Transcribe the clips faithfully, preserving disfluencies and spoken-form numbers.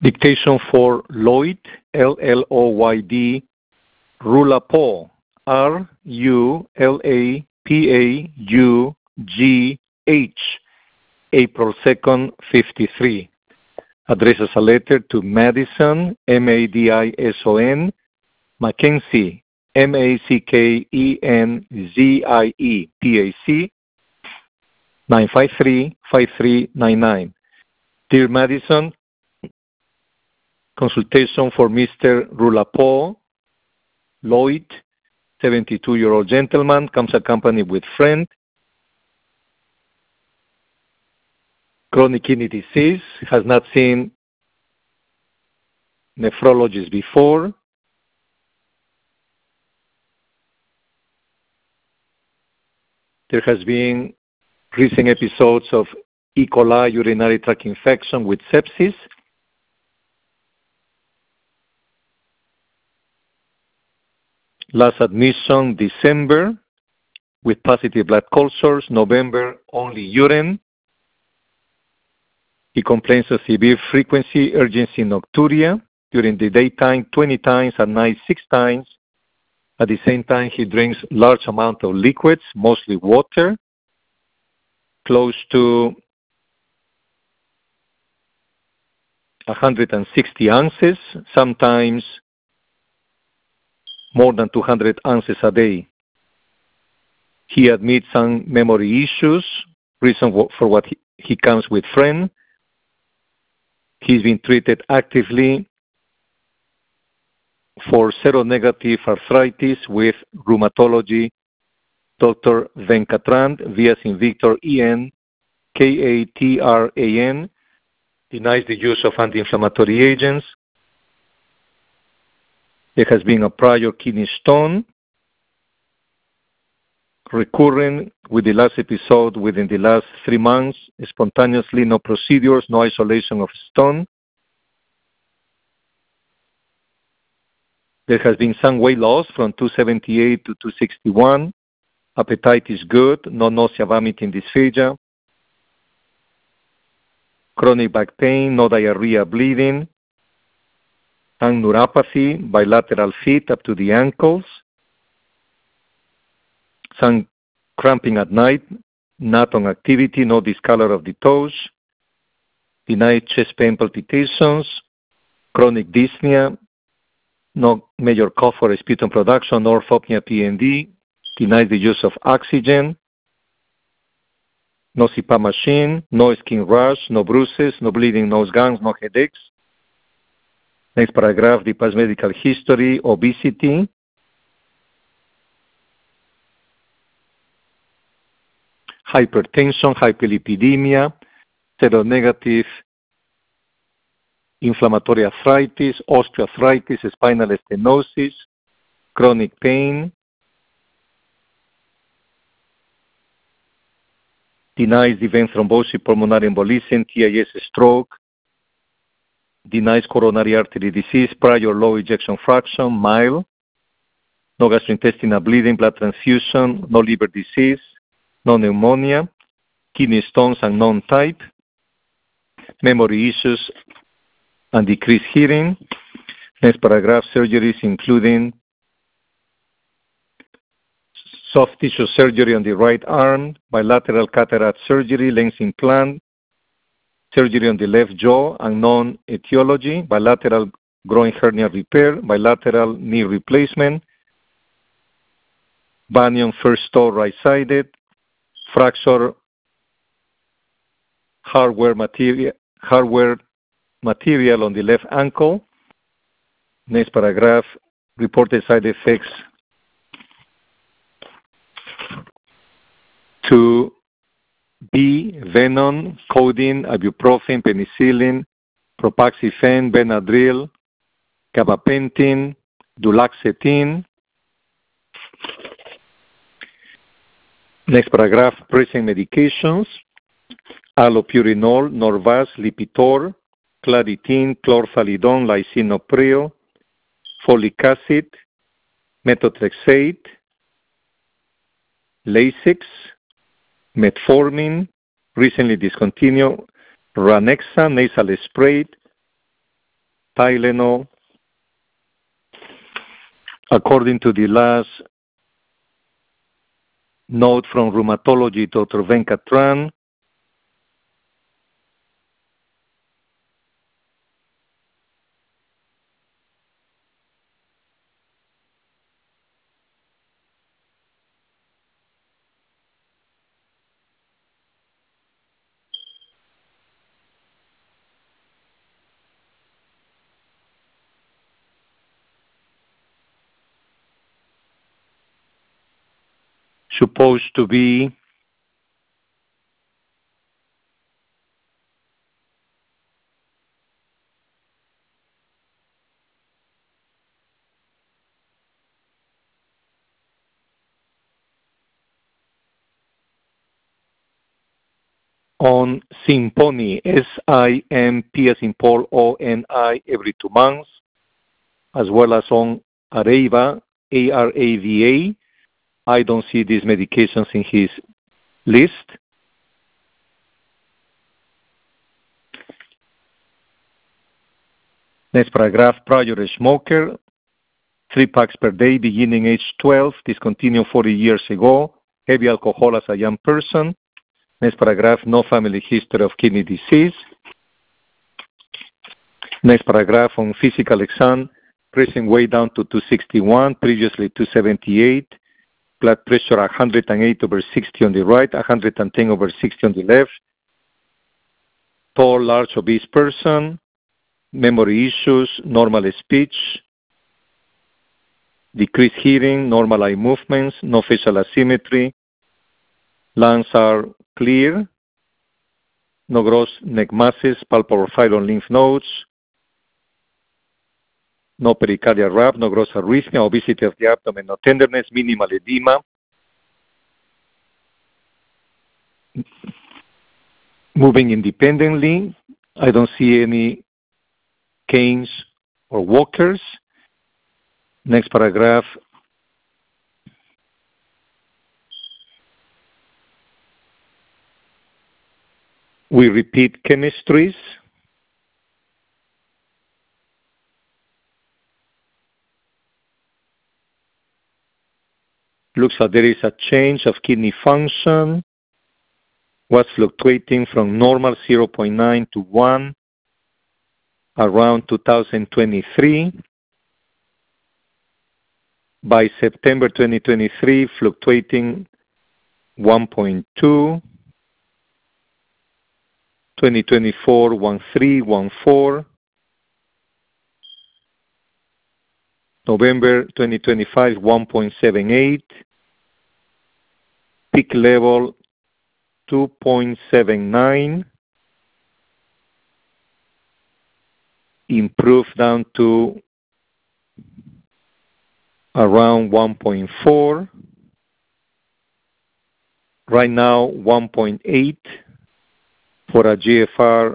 Dictation for Lloyd, L L O Y D, Rulapau, R U L A P A U G H, April second, fifty-three. Addresses a letter to Madison, M A D I S O N, Mackenzie, M A C K E N Z I E, P A C, nine five three, five three nine nine. Dear Madison, consultation for Mister Rulapau, Lloyd, seventy-two-year-old gentleman, comes accompanied with friend. Chronic kidney disease, has not seen nephrologist before. There has been recent episodes of E. coli urinary tract infection with sepsis. Last admission December with positive blood cultures. November only urine. He complains of severe frequency, urgency, nocturia. During the daytime, twenty times, at night, six times. At the same time, he drinks large amount of liquids, mostly water, close to one hundred sixty ounces, sometimes more than two hundred ounces a day. He admits some memory issues, reason for what he, he comes with friend. He's been treated actively for seronegative arthritis with rheumatology, Doctor Venkatrand, V as in Victor, E N, K A T R A N, denies the use of anti-inflammatory agents. There has been a prior kidney stone, recurrent with the last episode within the last three months, spontaneously, no procedures, no isolation of stone. There has been some weight loss from two seventy-eight to two sixty-one. Appetite is good, no nausea, vomiting, dysphagia. Chronic back pain, no diarrhea, bleeding. And neuropathy, bilateral feet up to the ankles. Some cramping at night, not on activity, no discolor of the toes. Denied chest pain, palpitations. Chronic dyspnea, no major cough or sputum production, no orthopnea, P N D. Denies the use of oxygen. No C PAP machine, no skin rash, no bruises, no bleeding, nose gangs, no headaches. Next paragraph, the past medical history, obesity. Hypertension, hyperlipidemia, seronegative inflammatory arthritis, osteoarthritis, spinal stenosis, chronic pain. Denies the vein thrombosis, pulmonary embolism, T I S, stroke. Denies coronary artery disease, prior low ejection fraction, mild. No gastrointestinal bleeding, blood transfusion, no liver disease, no pneumonia, kidney stones unknown type, memory issues and decreased hearing. Next paragraph, surgeries including soft tissue surgery on the right arm, bilateral cataract surgery, lens implant, surgery on the left jaw, unknown etiology, bilateral groin hernia repair, bilateral knee replacement, bunion first toe right-sided, fracture hardware material, hardware material on the left ankle. Next paragraph, reported side effects to B, venom, codeine, ibuprofen, penicillin, propaxifen, Benadryl, gabapentin, duloxetine. Next paragraph, present medications, allopurinol, Norvasc, Lipitor, Claritin, chlorthalidone, lisinopril, folic acid, methotrexate, Lasix, metformin, recently discontinued, Ranexa nasal spray, Tylenol. According to the last note from rheumatology, Doctor Venkatran, supposed to be on Simponi, S I M P as in Paul, O N I, every two months, as well as on Arava, A R A V A. I don't see these medications in his list. Next paragraph, prior smoker, three packs per day, beginning age twelve, discontinued forty years ago, heavy alcohol as a young person. Next paragraph, no family history of kidney disease. Next paragraph, on physical exam, pressing way down to two sixty-one, previously two seventy-eight, blood pressure one hundred eight over sixty on the right, one hundred ten over sixty on the left, tall, large, obese person, memory issues, normal speech, decreased hearing, normal eye movements, no facial asymmetry, lungs are clear, no gross neck masses, palpable profile on lymph nodes, no pericardial wrap, no gross arrhythmia, obesity of the abdomen, no tenderness, minimal edema. Moving independently, I don't see any canes or walkers. Next paragraph. We repeat chemistries. Looks like there is a change of kidney function. Was fluctuating from normal zero point nine to one around two thousand twenty-three. By September twenty twenty-three, fluctuating one point two. twenty twenty-four, one point three, one point four. November twenty twenty-five, one point seven eight. Peak level two point seven nine. Improved down to around one point four. Right now, one point eight for a G F R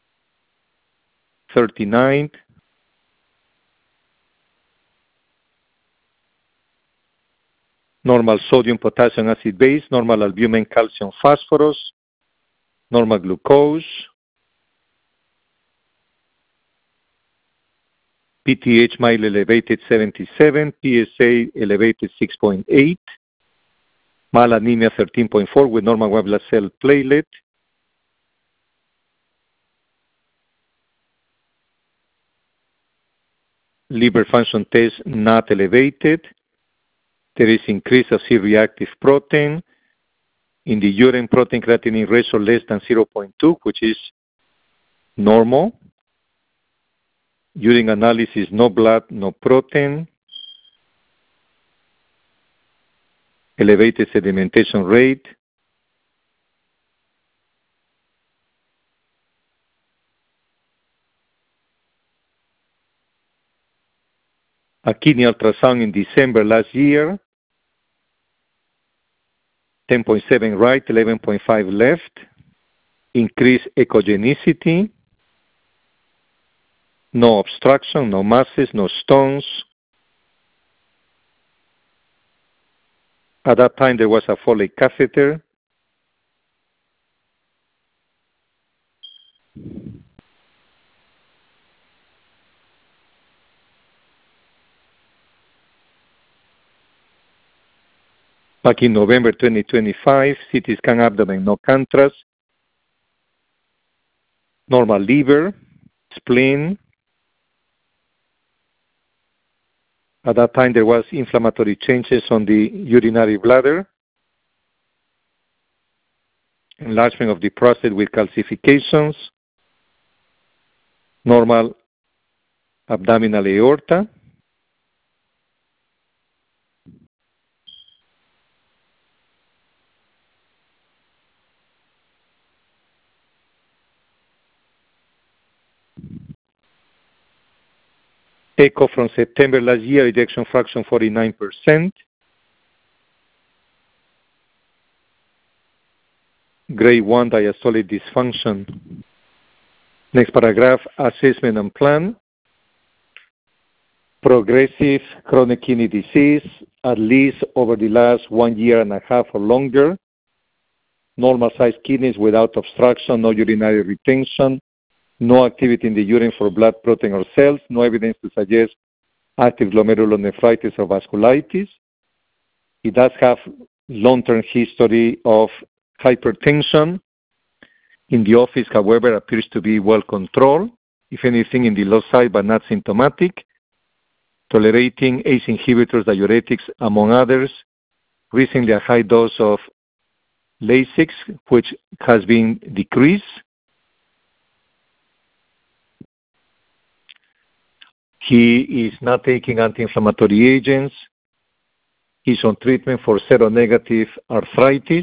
thirty-nine. Normal sodium, potassium, acid base, normal albumin, calcium, phosphorus, normal glucose, P T H mild elevated seventy-seven, P S A elevated six point eight, mild anemia thirteen point four with normal white blood cell platelet, liver function test not elevated. There is increase of C-reactive protein. In the urine, protein creatinine ratio less than zero point two, which is normal. Urine analysis, no blood, no protein. Elevated sedimentation rate. A kidney ultrasound in December last year. ten point seven right, eleven point five left. Increased echogenicity. No obstruction, no masses, no stones. At that time, there was a Foley catheter. Back in November twenty twenty-five, C T scan abdomen, no contrast, normal liver, spleen. At that time, there was inflammatory changes on the urinary bladder, enlargement of the prostate with calcifications, normal abdominal aorta. Echo from September last year, ejection fraction forty-nine percent. Grade one diastolic dysfunction. Next paragraph, assessment and plan. Progressive chronic kidney disease, at least over the last one year and a half or longer. Normal sized kidneys without obstruction, no urinary retention, no activity in the urine for blood, protein, or cells, no evidence to suggest active glomerulonephritis or vasculitis. He does have long-term history of hypertension. In the office, however, appears to be well controlled, if anything in the low side, but not symptomatic. Tolerating A C E inhibitors, diuretics, among others. Recently, a high dose of Lasix, which has been decreased. He is not taking anti-inflammatory agents. He's on treatment for seronegative arthritis.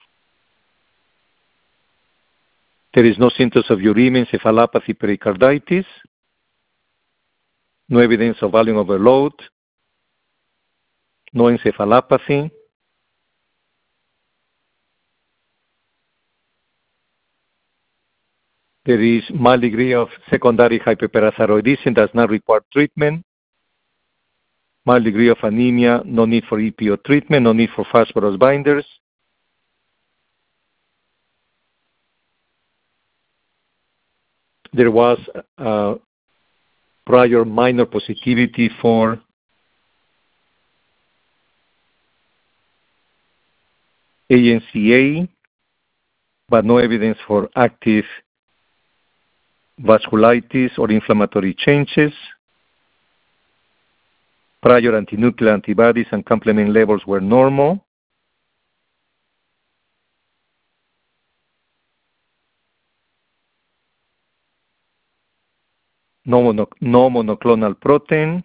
There is no symptoms of uremia, encephalopathy, pericarditis. No evidence of volume overload. No encephalopathy. There is mild degree of secondary hyperparathyroidism, does not require treatment. Mild degree of anemia, no need for E P O treatment, no need for phosphorus binders. There was uh, prior minor positivity for A N C A, but no evidence for active vasculitis or inflammatory changes. Prior antinuclear antibodies and complement levels were normal. No, mono, no monoclonal protein.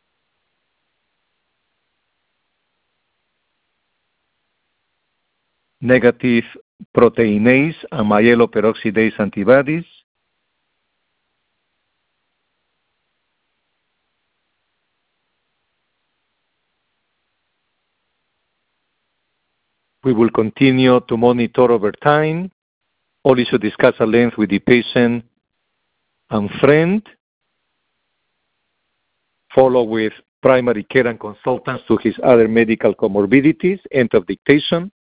Negative proteinase and myeloperoxidase antibodies. We will continue to monitor over time. All is to discuss at length with the patient and friend. Follow with primary care and consultants to his other medical comorbidities. End of dictation.